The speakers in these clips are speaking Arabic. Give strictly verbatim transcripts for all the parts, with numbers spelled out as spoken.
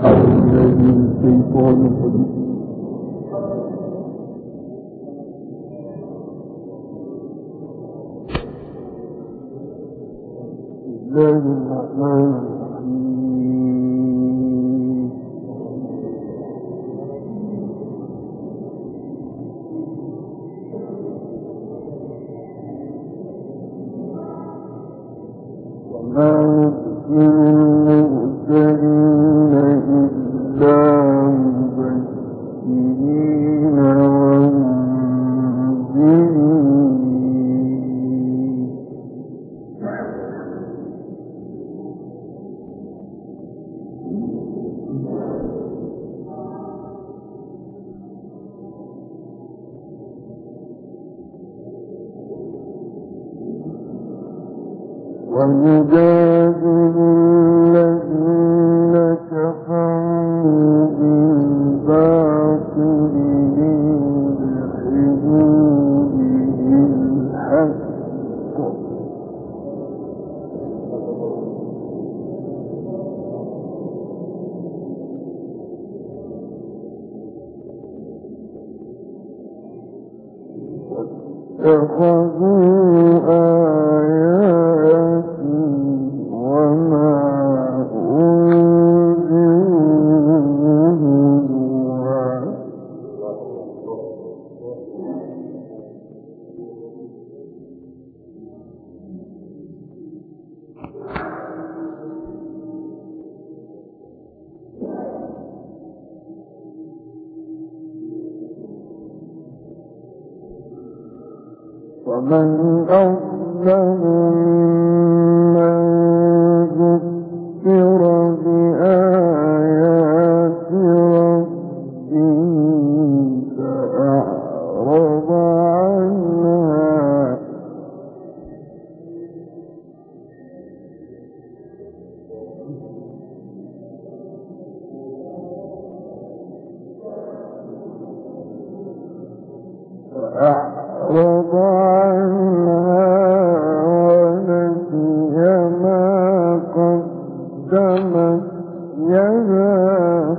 ويجادل الذين كفروا بالباطل ليدحضوا به الحق اتخذوا آياتي وما أنذروا هزوا ومن أظلم ممن ذكر بآيات ربه فأعرض عنها فأعرض عنها ونسي ما قدمت يداه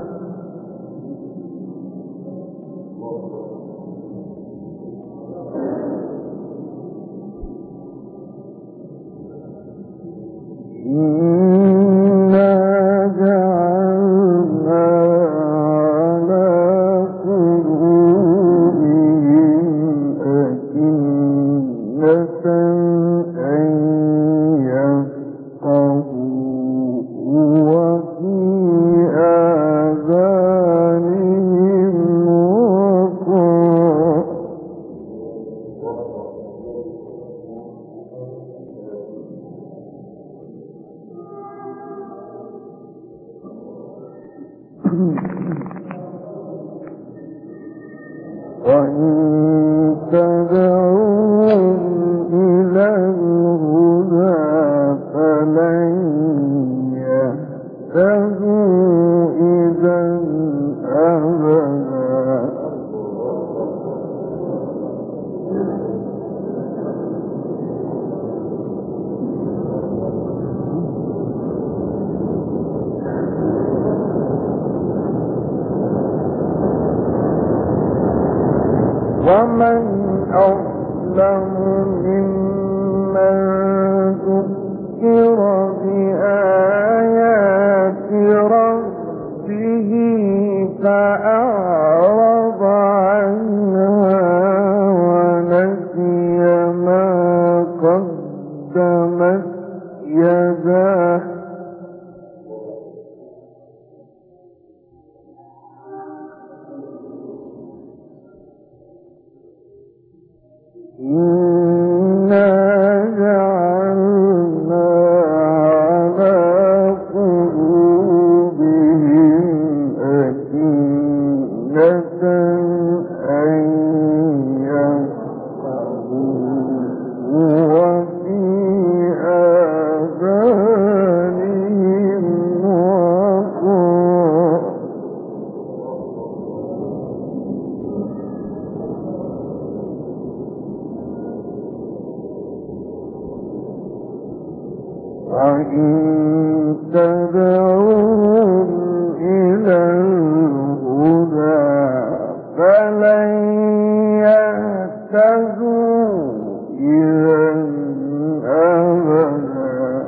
إنا جعلنا على قلوبهم أكنة أن يفقهوه وفي آذانهم وقرا وإن تدعوهم إلى الهدى فلن يهتدوا إذا أبدا ومن أظلم ممن ذكر بآيات ربه فأعرض عنها ونسي ما قدمت يداه إنا جعلنا على قلوبهم أكنة أن يفقهوه وفي آذانهم وقرا وإن تدعوهم إلى تهتدوا إذا أبدا.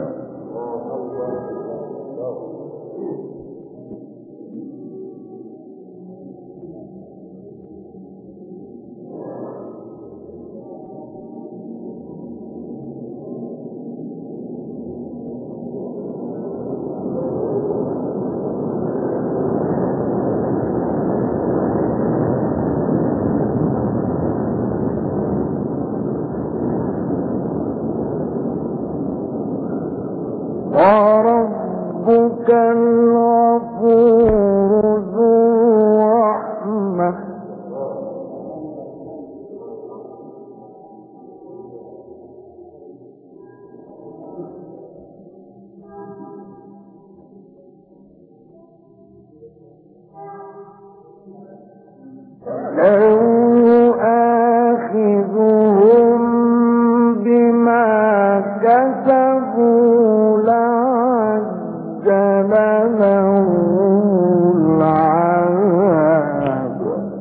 وربك الغفور ذو الرحمة لا يؤاخذهم بما كسبوا لعجل لهم العذاب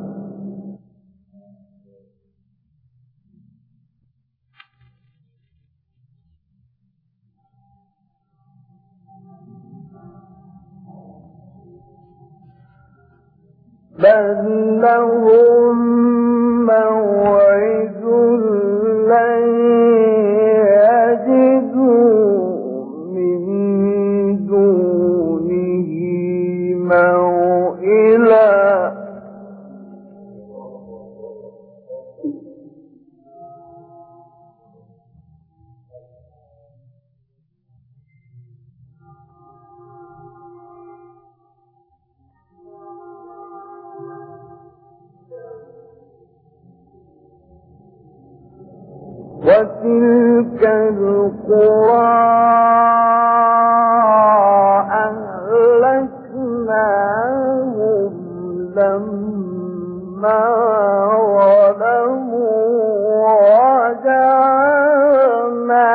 بل لهم موعد لن يجدوا من دونه موئلا وتلك القرى أهلكناهم لما ظلموا وجعلنا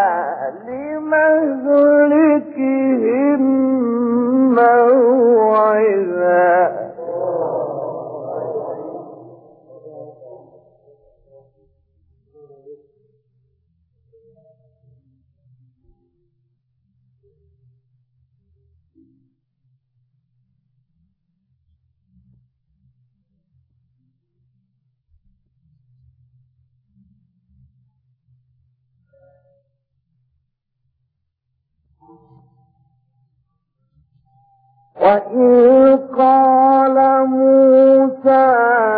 لمهلكهم موعدا. وإذ قال موسى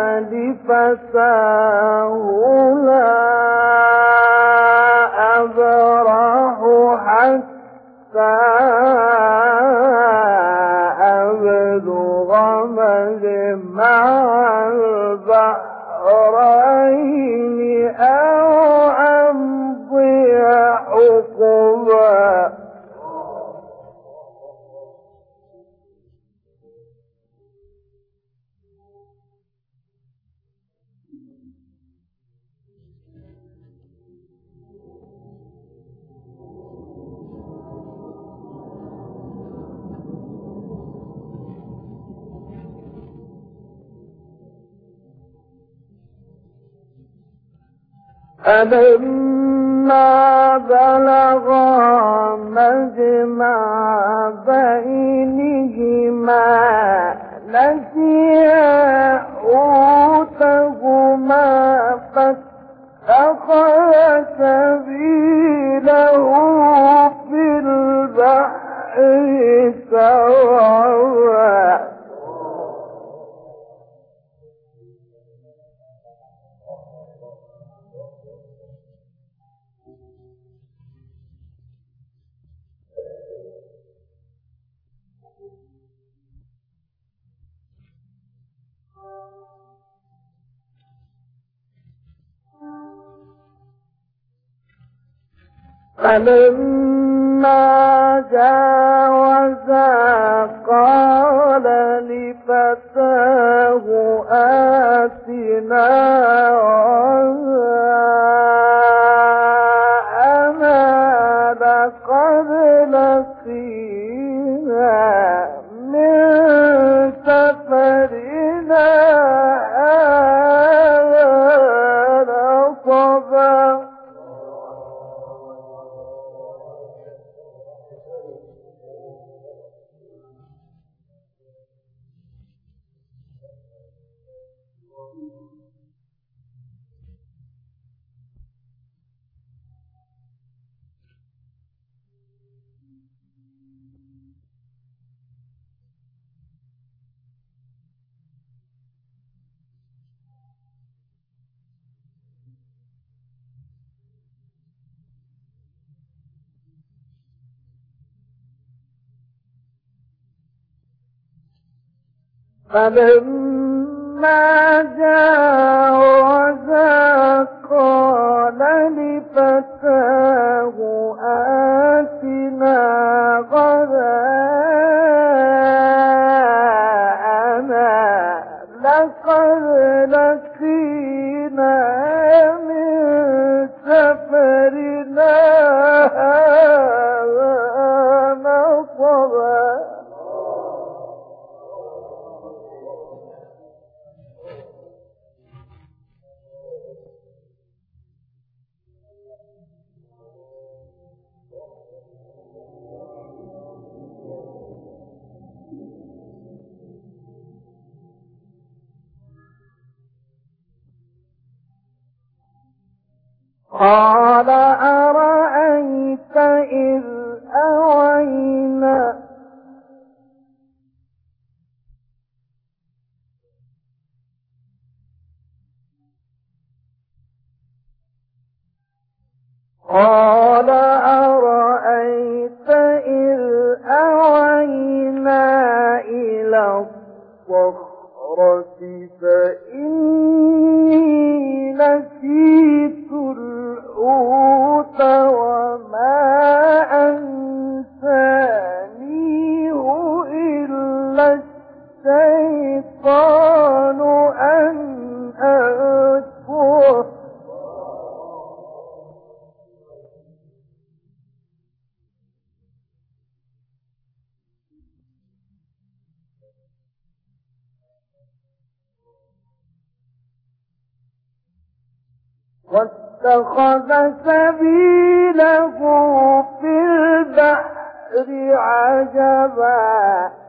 لفتاه لا أبرح حتى أبلغ مجمع البحرين أو أمضي حقبا. فلما بلغا مجمع بينهما نسيا حوتهما فاتخذ سبيله في البحر سربا. فلما جاوزا قال لفتاه آتنا غداءنا لقد لقينا من سفرنا هذا نصبا فلما جاوزا قال لفتاه آتنا غداءنا لقد لقينا من سفرنا هذا نصبا. قال أرأيت إذ أوينا قال أرأيت إذ أوينا إلى الصخرة فإني نسيت الحوت وما أنسانيه إلا الشيطان أن أذكره واتخذ سبيله في البحر عجبا.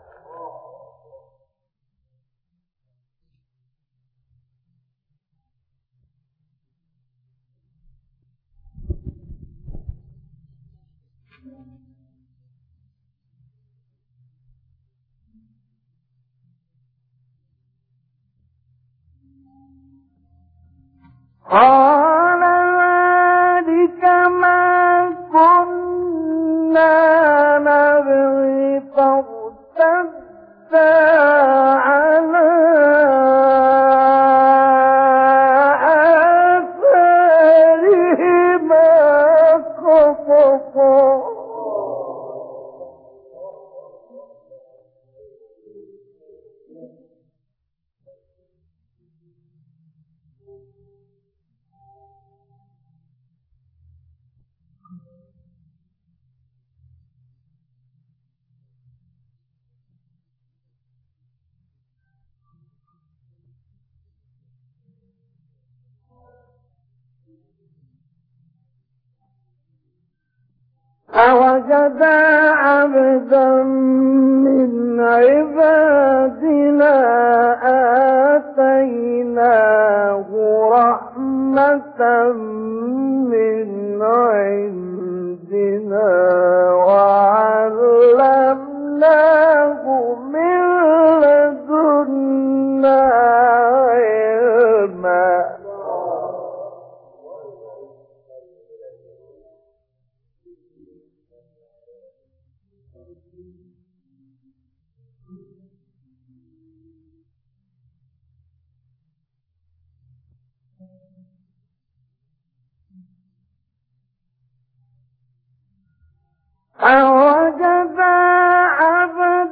قال ذلك ما كنا نبغي فارتدا على آثارهما قصصا. فوجدا عبدا من عبادنا آتيناه رحمة من عندنا وعلمناه من لدنا علما. فوجدا عبدا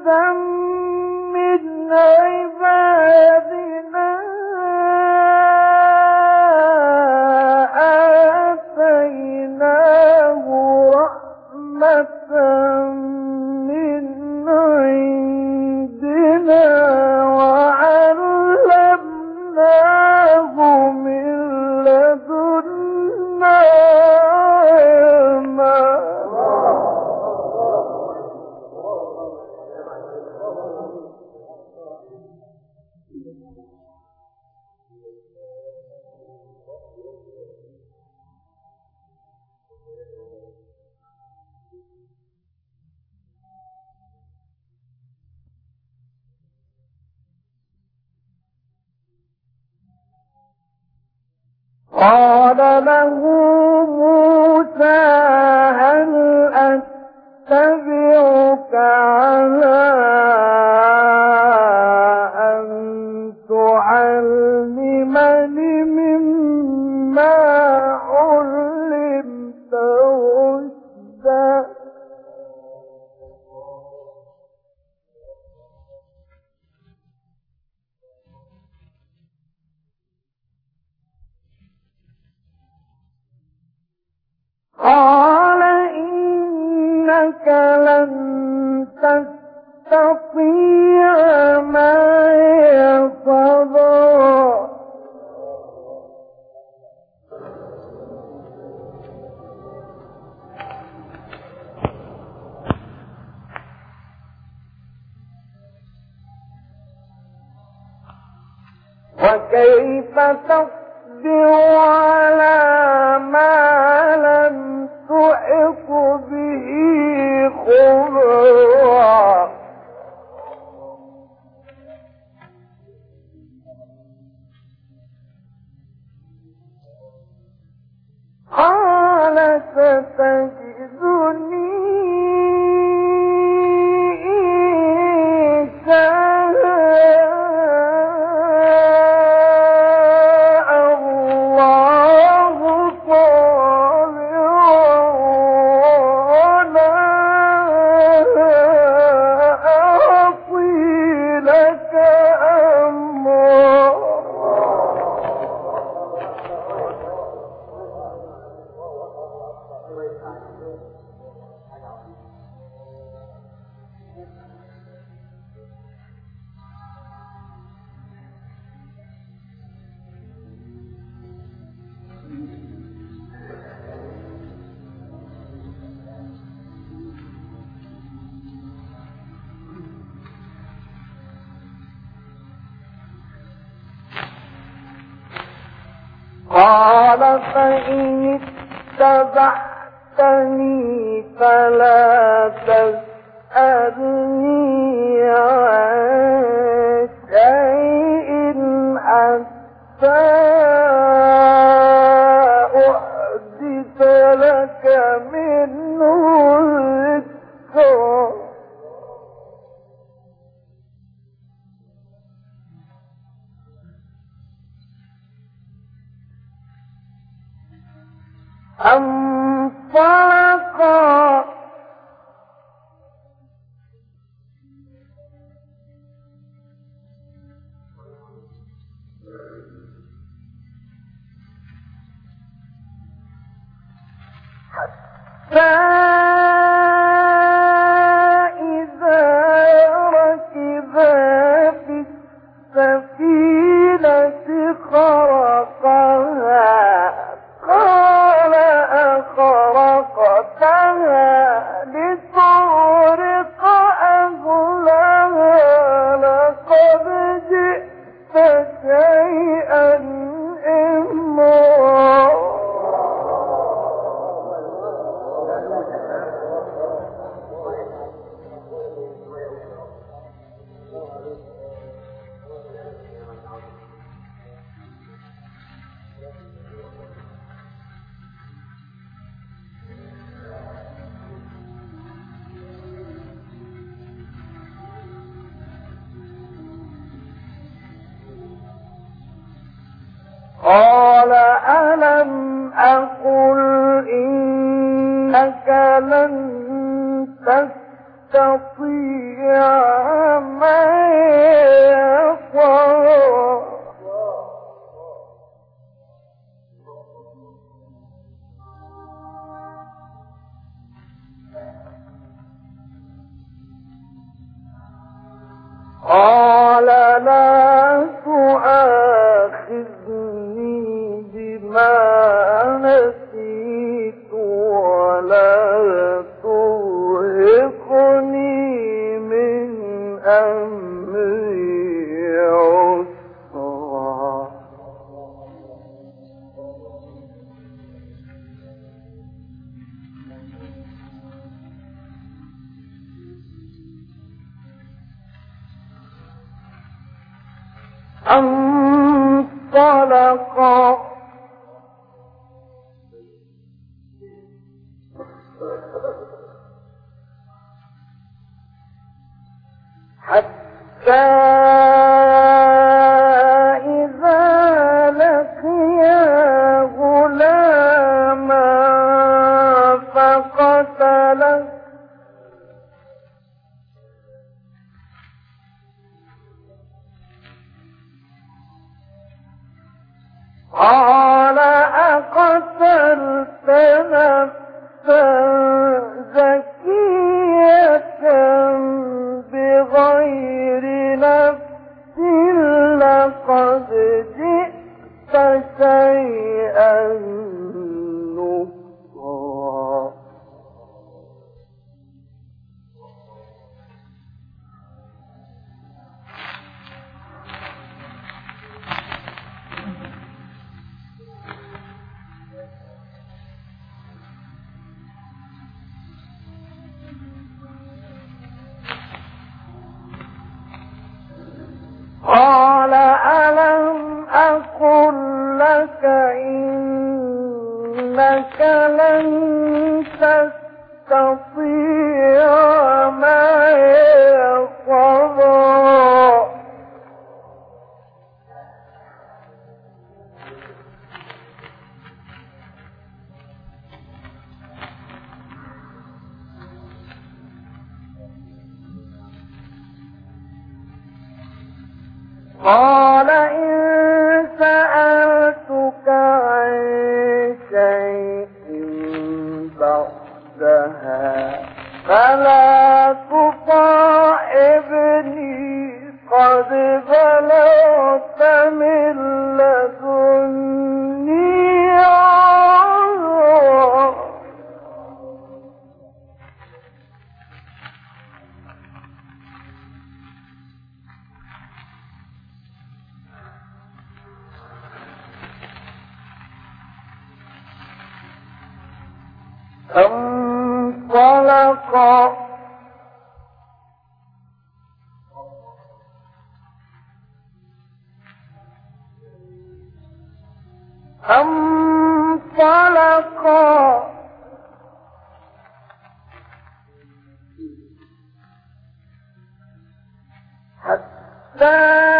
النعمة قال له موسى هل أتبعك على أن تعلمني مما علمت رشدا قال إنك لن تستطيع معي صبرا وكيف تصبر على ما لم تحط به خبرا قال ستجدني إن شاء الله صابرا ولا أعصي لك أمرا قال فإن اتبعتني فلا تسألني عن شيء حتى أحدث لك منه ذكرا انطلقا حتى إذا ركبا في السفينة خرقها قال أخرقتها لتغرق أهلها لقد جئت شيئا إمرا قال ألم أقل إنك لن تستطيع معي صبرا قال لا تؤاخذني بما انطلقا حتى إذا لقيا غلاما فقتله قال أقتلت نفسا زكية بغير نفس لقد جئت شيئا نكرا قال ألم أقل لك إنك لن تستطيع معي صبرا قال إن سألتك عن شيء بعدها فلا تصاحبني قد بلغت من لدني عذرا انطلقا انطلقا حتى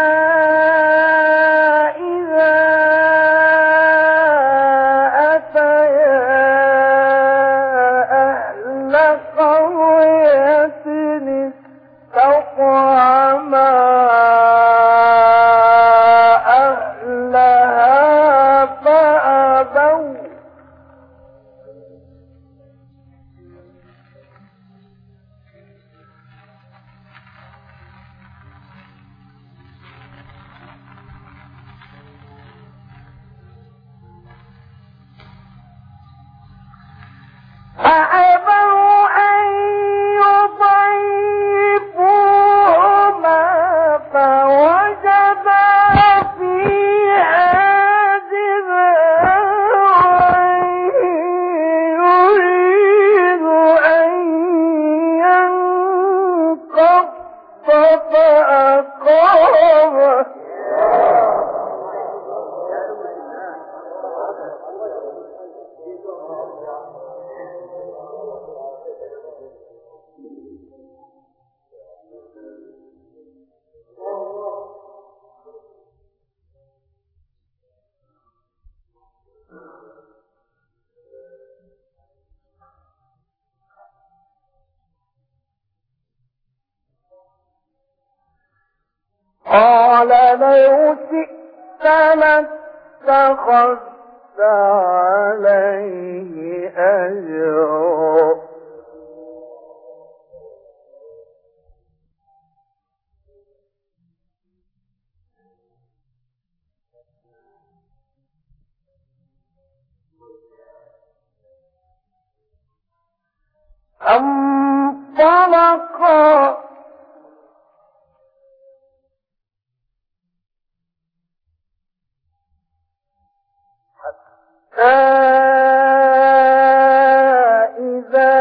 فأبوا أن يضيفوهما فوجدا فيها جدارا يريد أن ينقض فأقامه قال لو شئت لاتخذت عليه أجرا انطلقا إذا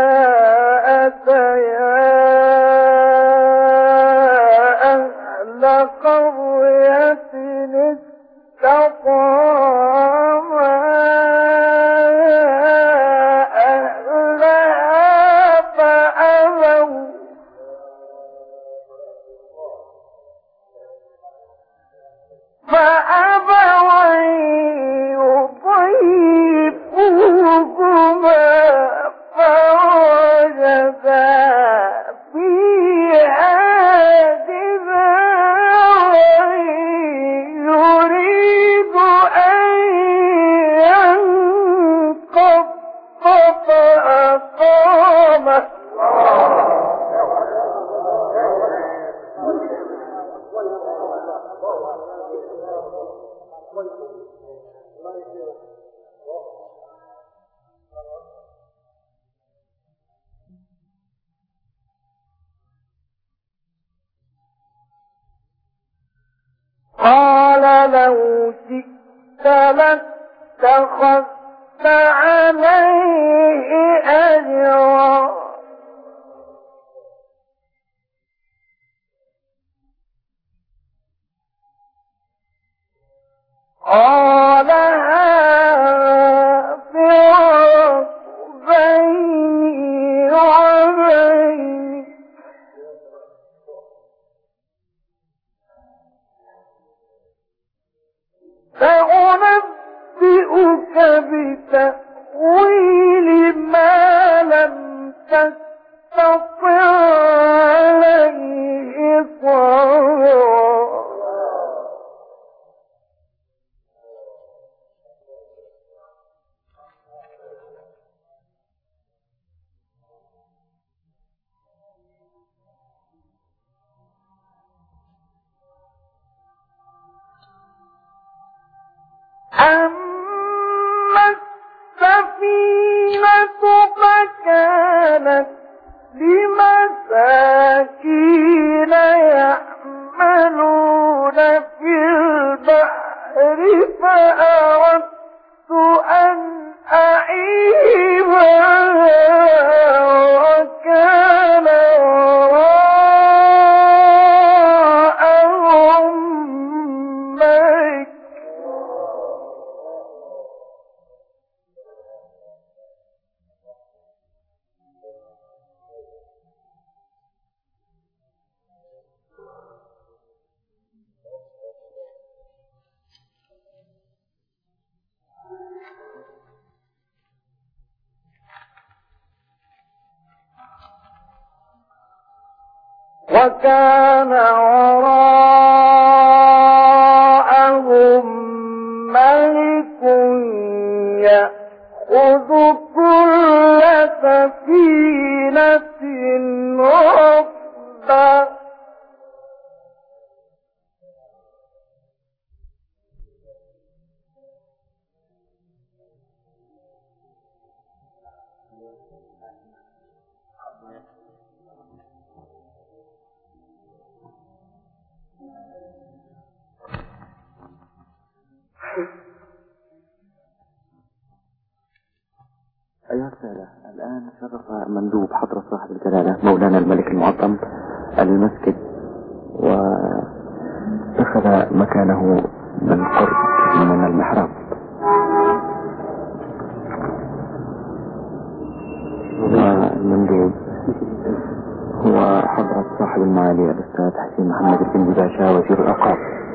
أتيا أهل لاتخذت عليه أجرا. قال هذا فراق بيني وبينك سأنبئك بتأويل ما لم تستطع عليه صبرا. أما السفينة فكانت لمساكين يعملون في البحر فأردت أن أعيبها وكان وراءهم ملك وكان وراءهم ملك يأخذ كل سفينة غصبا. أيها السادة، الآن شرف مندوب حضرة صاحب الجلالة مولانا الملك المعظم المسجد واتخذ مكانه بالقرب من المحراب. والمندوب هو حضرة صاحب المعالي الأستاذ حسين محمد الجندي باشا وزير الأوقاف.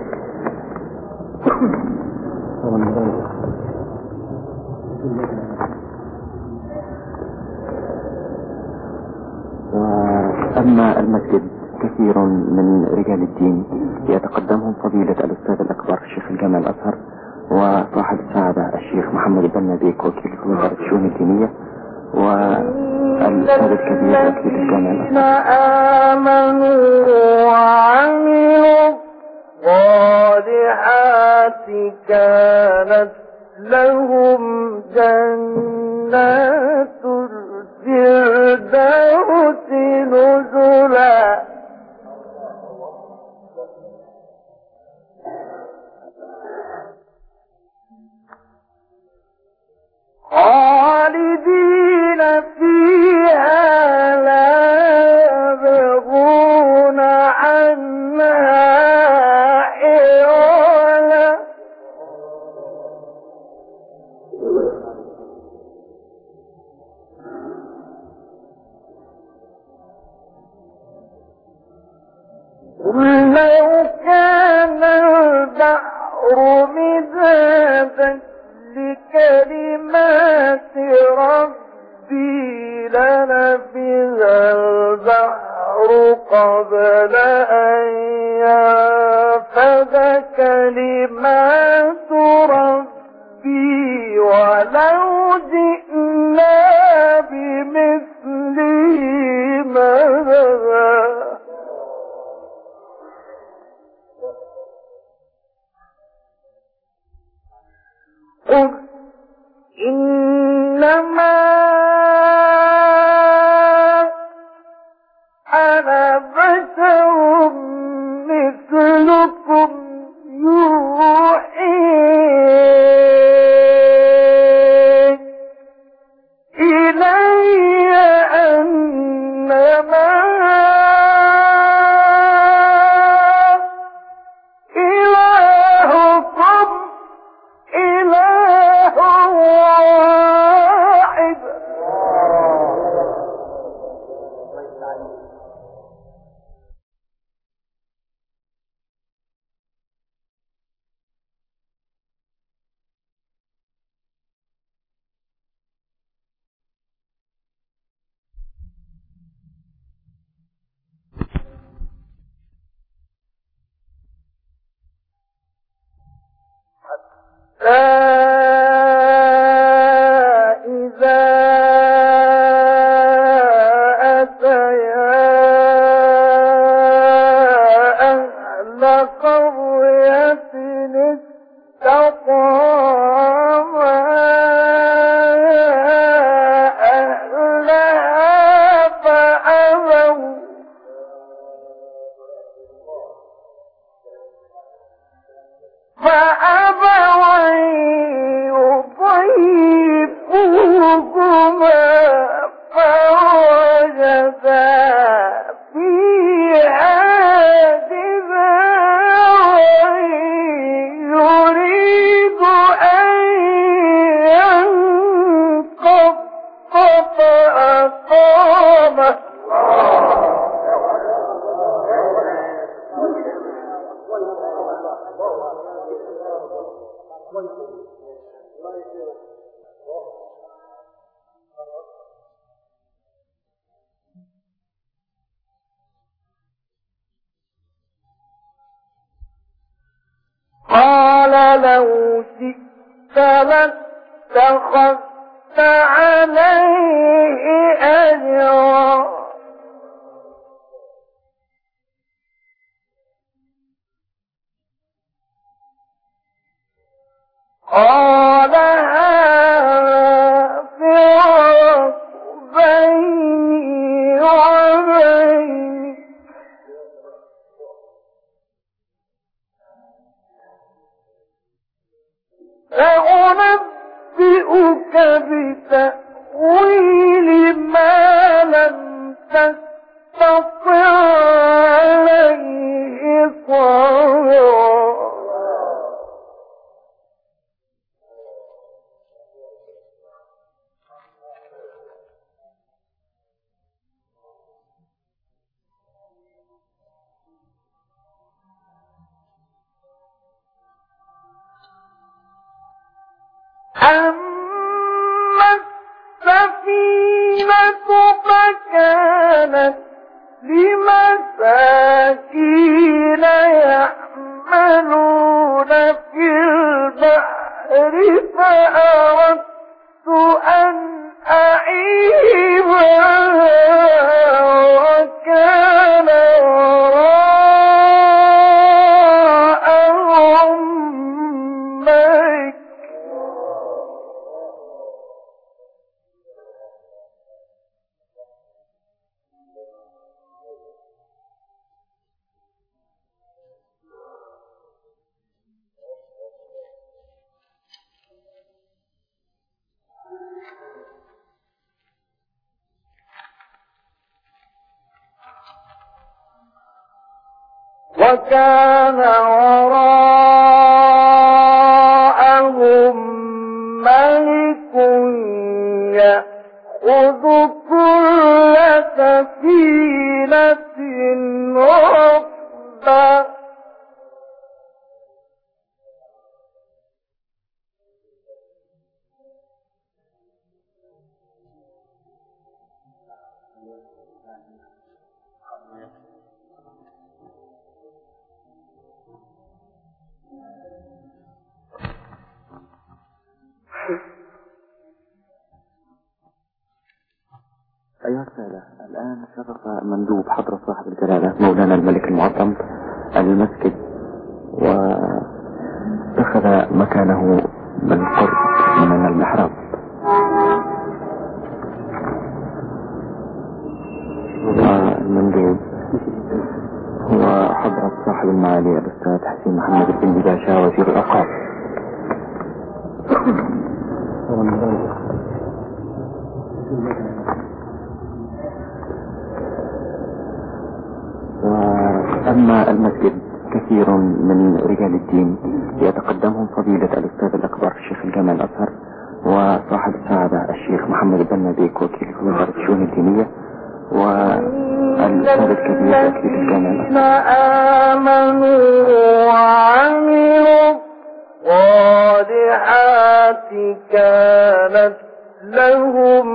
أما المسجد كثير من رجال الدين يتقدمهم فضيلة الأستاذ الأكبر الشيخ الجامع الأزهر وصاحب السعادة الشيخ محمد البناديك وكيل وزارة الشؤون الدينية والأستاذ الكبير وكيل الجامع الأزهر. آمنوا وعملوا الصالحات كانت لهم جنات الفردوس نزلا. خالدين فيها لا يبغون عنها حولا. قل لو كان البحر مدادا لكلمات ربي لنفذ البحر قبل أن ينفذ كلمات ربي ولو جئنا بمثله مددا. قل إنما أنا بشر مثلكم يوحي قال لو شئت لاتخذت عليه أجرا قال هذا فراق بيني وبينك سأنبئك بتأويل ما لم تستطع عليه صبرا أما السفينة فكانت لمساكين يعملون في البحر فأردت أن أعيبها وكان وراءهم ملك وكان وراءهم ملك يأخذ كل سفينة غصبا أيها السادة، الآن شرف مندوب حضرة صاحب الجلالة مولانا الملك المعظم المسجد واتخذ مكانه بالقرب من المحراب. والمندوب هو حضرة صاحب المعالي الأستاذ حسين محمد بن باشا وزير الأوقاف. أما المسجد كثير من رجال الدين يتقدمهم فضيلة الأستاذ الأكبر الشيخ الجامع الأزهر وصاحب السعادة الشيخ محمد بن بيك وكيل وزارة الشؤون الدينية والأستاذ الكبير وكيل الجامع الأزهر. آمنوا وعملوا الصالحات كانت لهم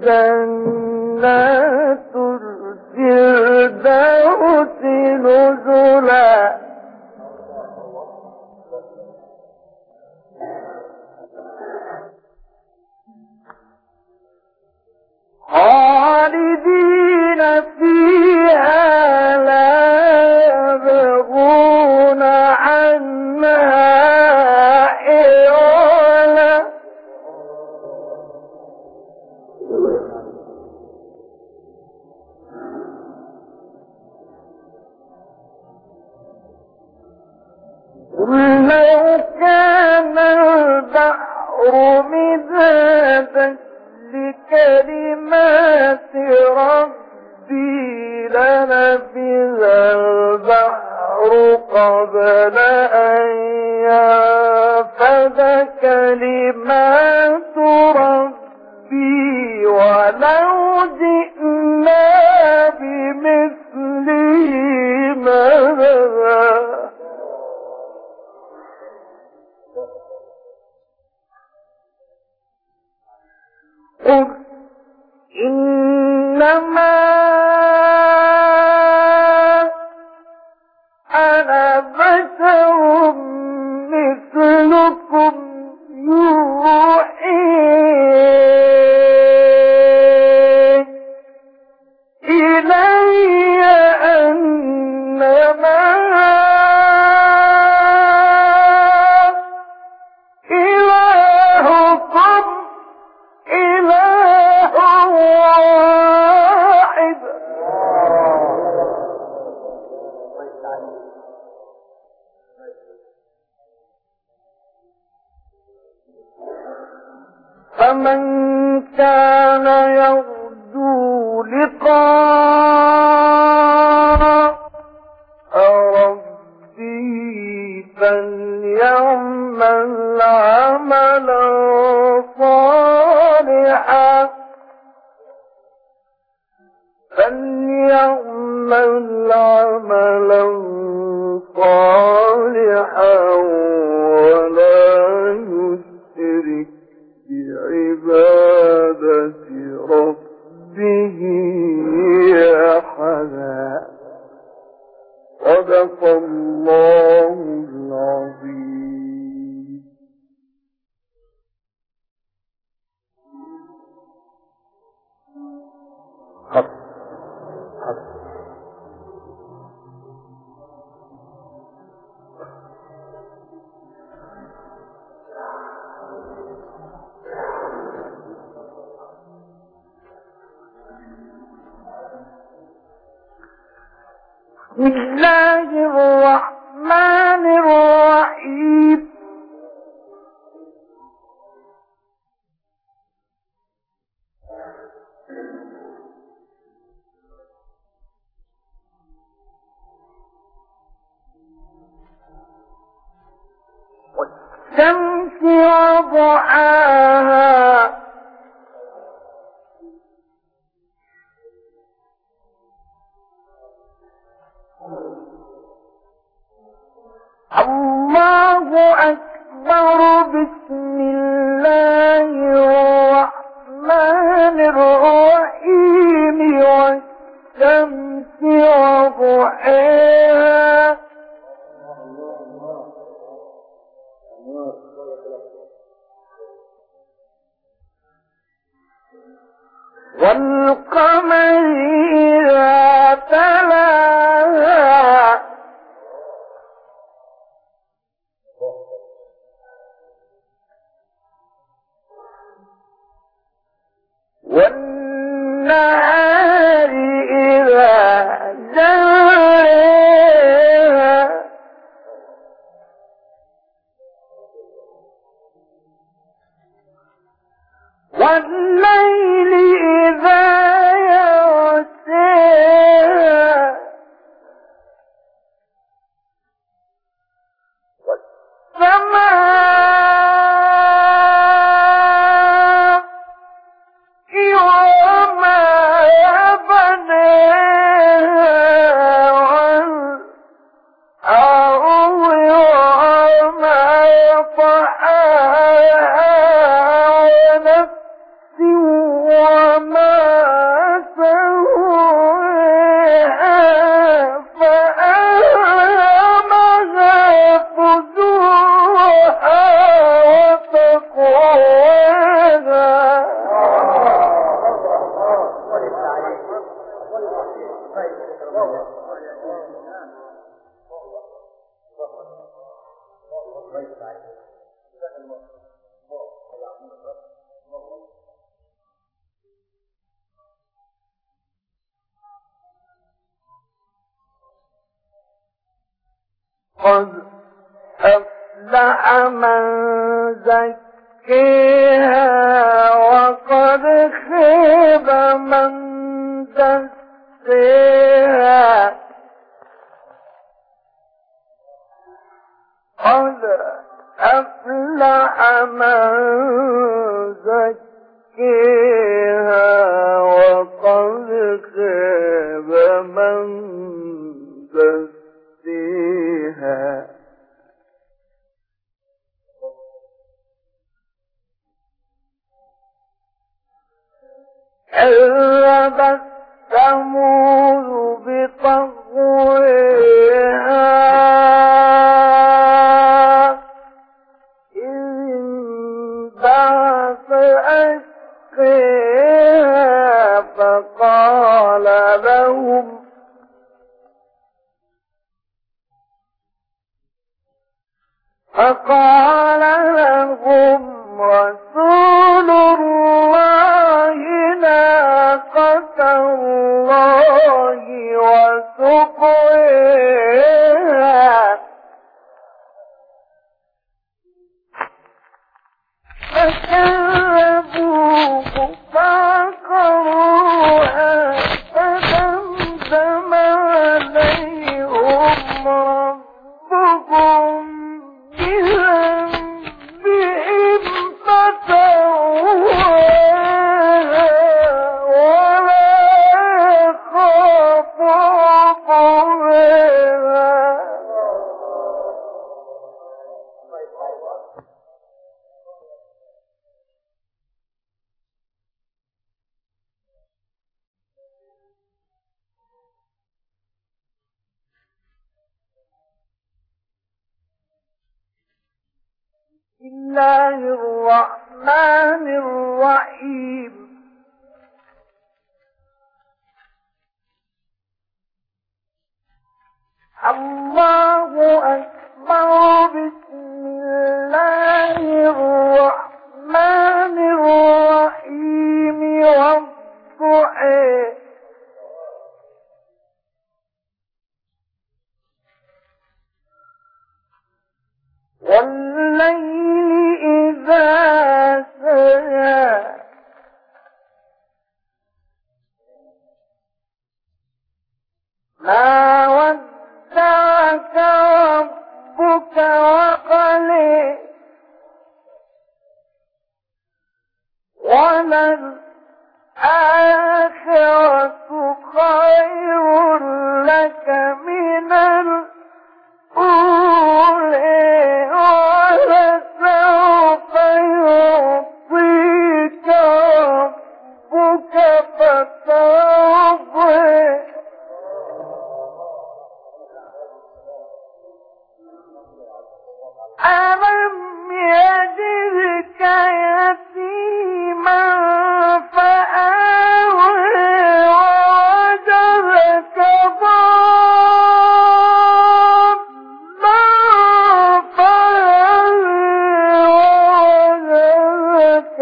جنات الفردوس نزلا خالدين فيها لا يبغون عنها حولا قل لو كان البحر مدادا لكلمات ربي لنفذ البحر قبل أن ينفذ كلمات ربي ولو جئنا بمثله مددا قل إنما أنا بشر مثلكم يوحي إلي أنما إلهكم إله واحد. فمن كان يرجو لقاء ربه فليعمل عملا صالحا فليعمل عملا صالحا ولا يشرك بعبادة ربه أحدا. صدق الله العظيم. حق حق بسم الله الرحمن الرحيم. والشمس وضحاها الله أكبر. بسم الله الرحمن الرحيم. والشمس وضحاها والقمر إذا تلاها والنهار إذا جلاها والليل إذا يغشاها والسماء وما بناها والأرض وما طحاها ونفس وما سواها فألهمها فجورها وتقواها. قد أفلح من زكيها وقد خاب من دساها. قد أفلح من زكيها وقد خاب من دساها. كذبت ثمود بطغواها إذ انبعث أشقاها فقال لهم فقال لهم رسول الله ناقة الله وسقياها فكذبوه فعقروها فدمدم عليهم ربهم بذنبهم فسواها ولا يخاف عقباها. بسم الله الرحمن الرحيم. الله أكبر. بسم الله الرحمن الرحيم والضحى والليل إذا سجى ما ودعك ربك وقلى وللآخرة خير لك من الأولى ولسوف يعطيك ربك فترضى. ألم يجدك يتيما فآوى ووجدك ضالا فهدى ووجدك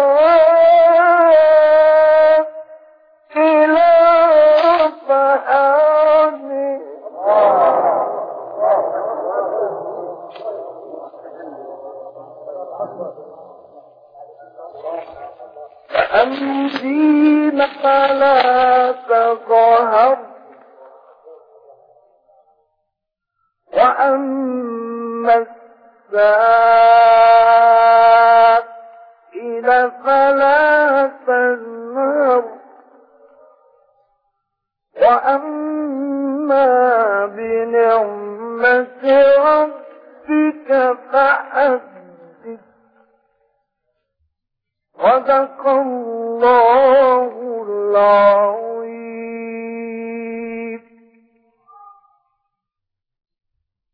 عائلا فأغنى. فأمسينك لا تظهر وأما السائل فلا تنهر وأما بنعمة ربك فحدث. صدق الله العظيم.